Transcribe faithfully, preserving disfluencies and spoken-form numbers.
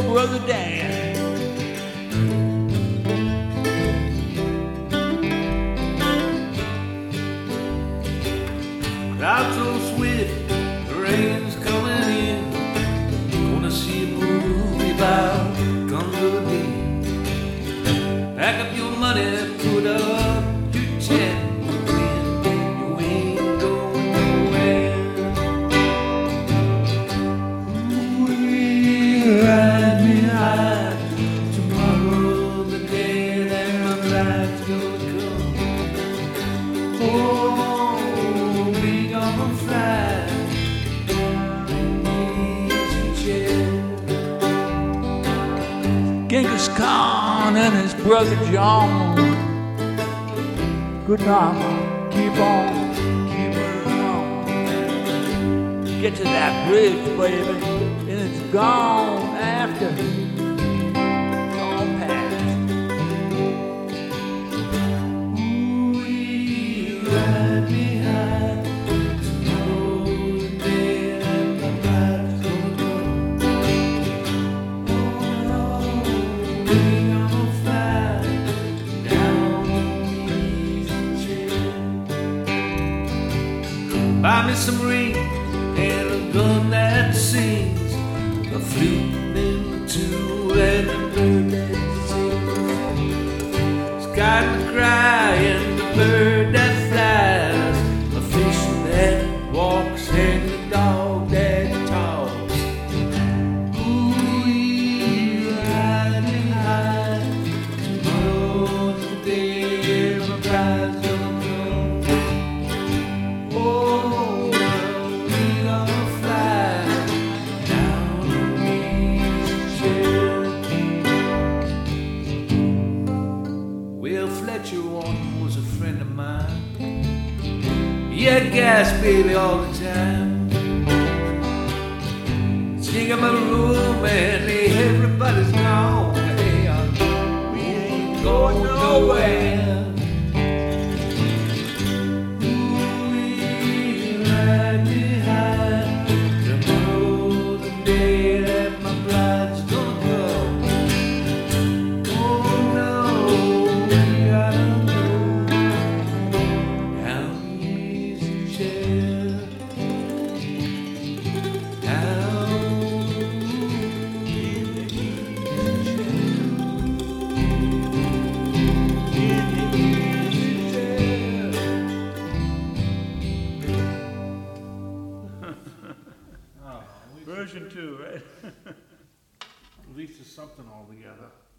brother Dan. Clouds so swift, the rain's coming in. Gonna see a movie about guns of the day. Pack up your money, put up your tent. You ain't going nowhere. Ooh, ride me high. Tomorrow, the day that my life's gonna come. Oh, Genghis Khan and his brother John. Good night, keep on, keep it on. Get to that bridge, baby, and it's gone after it's all past. Ooh, you ride me high. Tomorrow, the day that my life's gonna come. Oh, we gonna fly down the easy chair. Buy me some ring and a gun that sings, a flute and two and a bird that sings. Sky to cry and the bird that flies, a fish that walks and the dog that talks. Ooh, you ride me high. Tomorrow's the day my bride's gonna come. Oh, we gonna fly down the easy chair. Will Fletcher one was a friend of mine. He had gas, baby, all the time. Sing him a room and everybody's gone. Hey, uh, we ain't going nowhere. Ooh, we ride me high. Tomorrow, the day that my bride's gonna come. Oh no, we gotta go down the easy chair. Down the easy chair. In the easy chair. Version two, right? At least it's something altogether.